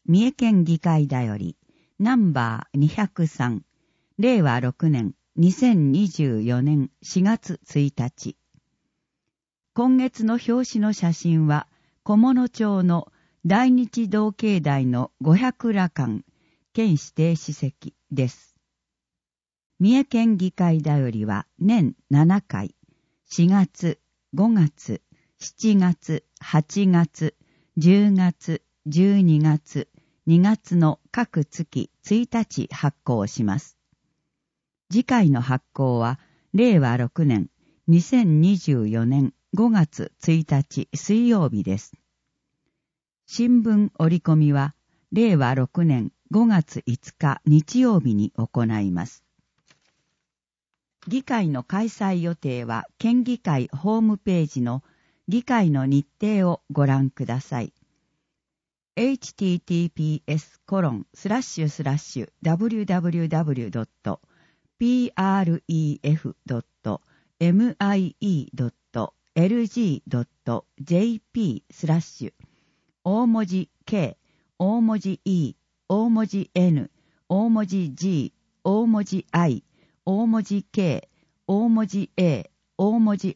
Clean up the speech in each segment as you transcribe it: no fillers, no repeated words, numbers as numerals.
三重県議会だより、ナンバー203、令和6年、2024年4月1日。今月の表紙の写真は、菰野町の大日道境内の五百羅漢、県指定史跡です。三重県議会だよりは年7回、4月、5月、7月、8月、10月、12月、2月の各月1日発行します。次回の発行は、令和6年、2024年5月1日水曜日です。新聞折り込みは、令和6年5月5日日曜日に行います。議会の開催予定は、県議会ホームページの議会の日程をご覧ください。https://www.pref.mie.lg.jp/ 大文字 K、大文字 E、大文字 N、大文字 G、大文字 I、大文字 K、大文字 A、大文字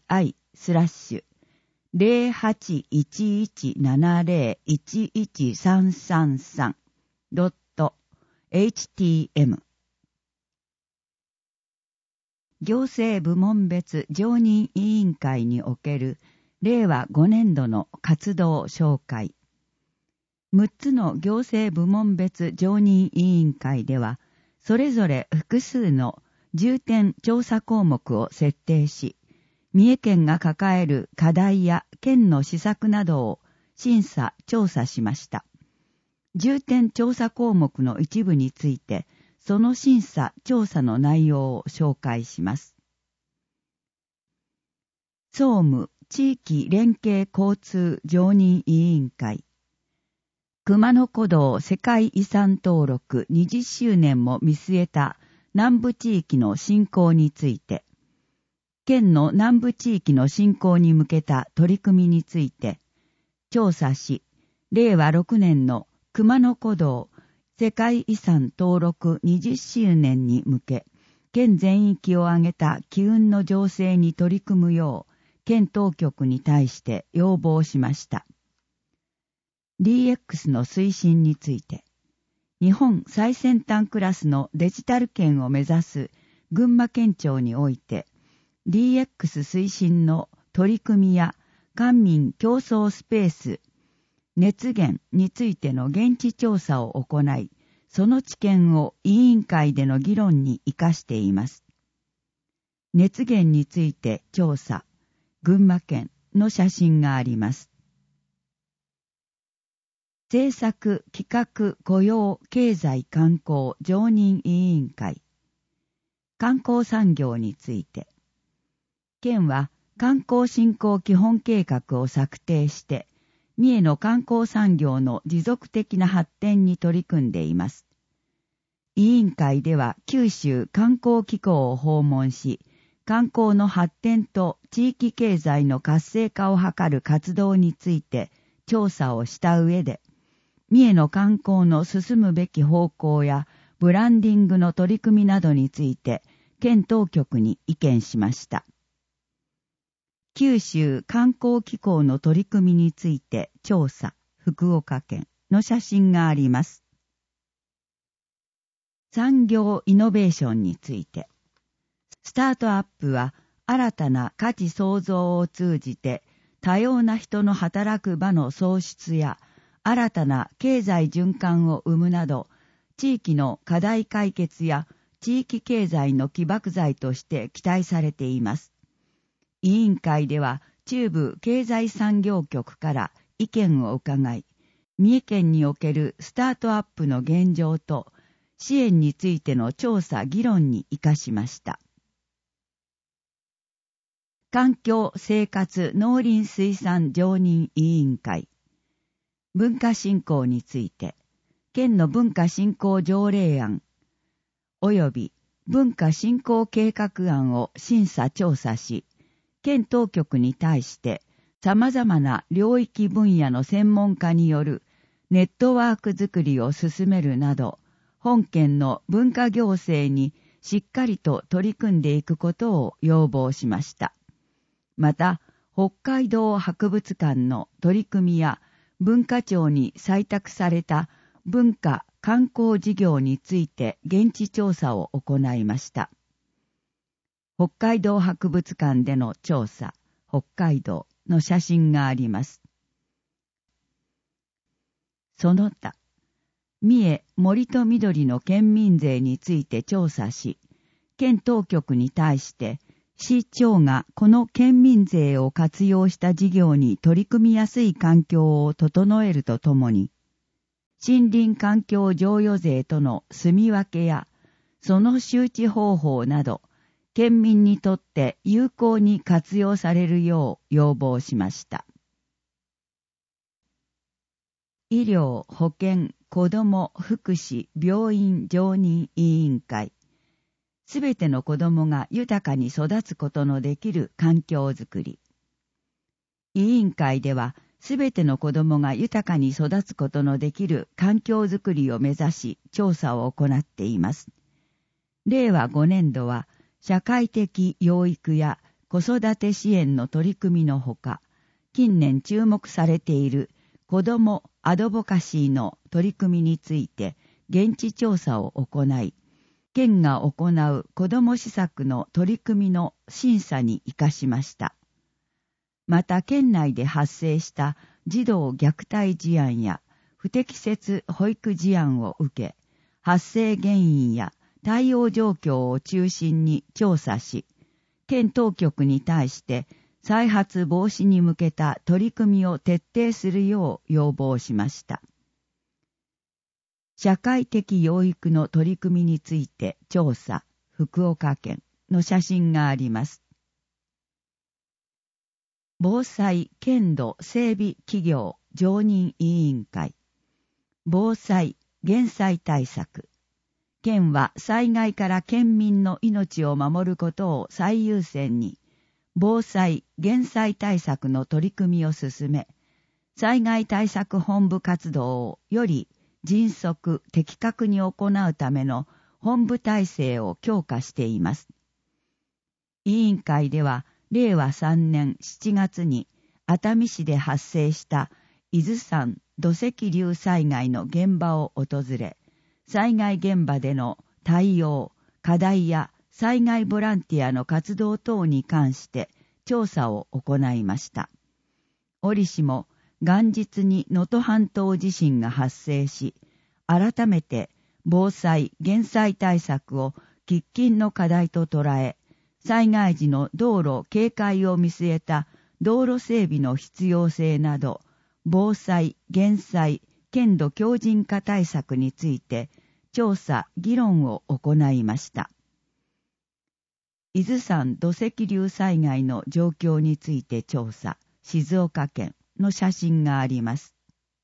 I/0817011333.htm 行政部門別常任委員会における令和5年度の活動紹介。6つの行政部門別常任委員会では、それぞれ複数の重点調査項目を設定し、三重県が抱える課題や県の施策などを審査・調査しました。重点調査項目の一部について、その審査・調査の内容を紹介します。総務地域連携交通常任委員会。熊野古道世界遺産登録20周年も見据えた南部地域の振興について、県の南部地域の振興に向けた取り組みについて、調査し、令和6年の熊野古道世界遺産登録20周年に向け、県全域を挙げた機運の醸成に取り組むよう、県当局に対して要望しました。DX の推進について、日本最先端クラスのデジタル県を目指す群馬県庁において、DX 推進の取り組みや官民競争スペース、熱源についての現地調査を行い、その知見を委員会での議論に生かしています。熱源について調査、群馬県の写真があります。政策企画雇用経済観光常任委員会。観光産業について、県は観光振興基本計画を策定して、三重の観光産業の持続的な発展に取り組んでいます。委員会では九州観光機構を訪問し、観光の発展と地域経済の活性化を図る活動について調査をした上で、三重の観光の進むべき方向やブランディングの取り組みなどについて県当局に意見しました。九州観光機構の取り組みについて調査、福岡県の写真があります。産業イノベーションについて、スタートアップは新たな価値創造を通じて多様な人の働く場の創出や新たな経済循環を生むなど、地域の課題解決や地域経済の起爆剤として期待されています。委員会では中部経済産業局から意見を伺い、三重県におけるスタートアップの現状と支援についての調査・議論に生かしました。環境生活農林水産常任委員会。文化振興について、県の文化振興条例案及び文化振興計画案を審査調査し、県当局に対して様々な領域分野の専門家によるネットワークづくりを進めるなど、本県の文化行政にしっかりと取り組んでいくことを要望しました。また、北海道博物館の取り組みや文化庁に採択された文化観光事業について現地調査を行いました。北海道博物館での調査、北海道の写真があります。その他、三重森と緑の県民税について調査し、県当局に対して市長がこの県民税を活用した事業に取り組みやすい環境を整えるとともに、森林環境譲与税との住み分けや、その周知方法など、県民にとって有効に活用されるよう要望しました。医療・保健・子ども・福祉・病院常任委員会、すべての子どもが豊かに育つことのできる環境づくり。委員会では、すべての子どもが豊かに育つことのできる環境づくりを目指し、調査を行っています。令和5年度は、社会的養育や子育て支援の取り組みのほか、近年注目されている子どもアドボカシーの取り組みについて現地調査を行い、県が行う子ども施策の取り組みの審査に生かしました。また県内で発生した児童虐待事案や不適切保育事案を受け、発生原因や対応状況を中心に調査し、県当局に対して再発防止に向けた取り組みを徹底するよう要望しました。社会的養育の取り組みについて調査、福岡県の写真があります。防災県土整備企業常任委員会、防災・減災対策。県は災害から県民の命を守ることを最優先に、防災・減災対策の取り組みを進め、災害対策本部活動をより迅速・的確に行うための本部体制を強化しています。委員会では、令和3年7月に熱海市で発生した伊豆山土石流災害の現場を訪れ、災害現場での対応、課題や災害ボランティアの活動等に関して調査を行いました。折しも元日に能登半島地震が発生し、改めて防災・減災対策を喫緊の課題と捉え、災害時の道路警戒を見据えた道路整備の必要性など、防災・減災・県土強靭化対策について調査・議論を行いました。伊豆山土石流災害の状況について調査、静岡県の写真があります。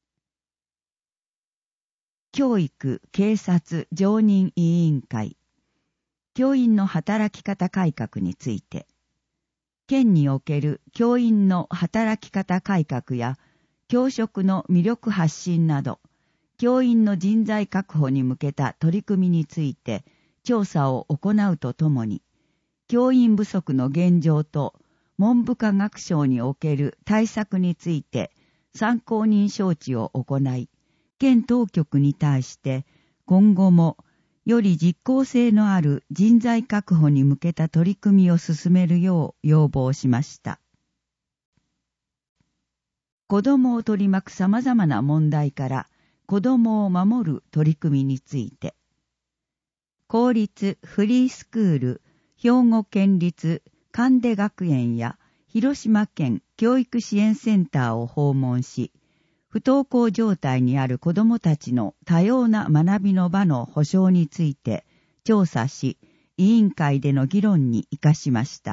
教育・警察常任委員会、教員の働き方改革について、県における教員の働き方改革や教職の魅力発信など、教員の人材確保に向けた取り組みについて調査を行うとともに、教員不足の現状と文部科学省における対策について参考人招致を行い、県当局に対して今後もより実効性のある人材確保に向けた取り組みを進めるよう要望しました。子どもを取り巻く様々な問題から子どもを守る取り組みについて、公立フリースクール兵庫県立神出学園や広島県教育支援センターを訪問し、不登校状態にある子どもたちの多様な学びの場の保障について調査し、委員会での議論に生かしました。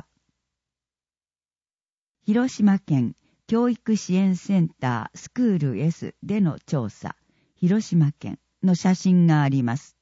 広島県教育支援センタースクール S での調査、広島県の写真があります。